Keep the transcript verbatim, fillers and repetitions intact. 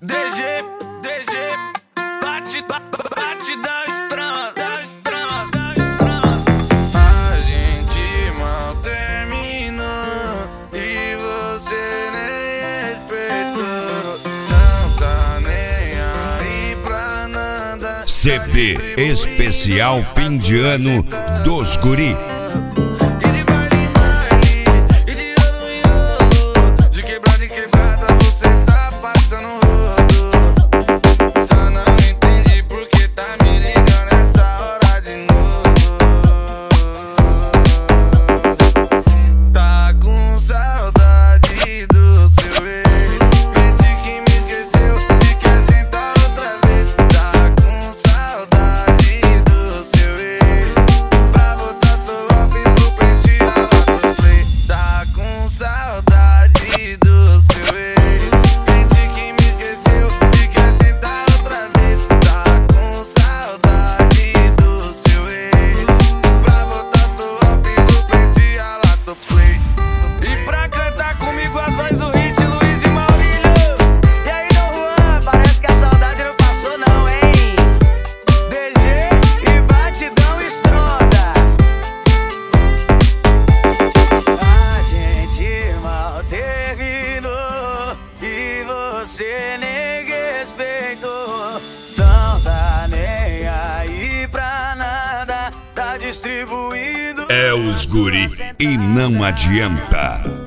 D G, D G, bate, bate da estrada, da estrada, da estrada. A gente mal terminou e você nem respeitou. Não tá nem aí pra nada. C P Especial Fim de Ano dos Guri. Você nem respeitou, não tá nem aí pra nada, tá distribuindo. É os Guri e não adianta.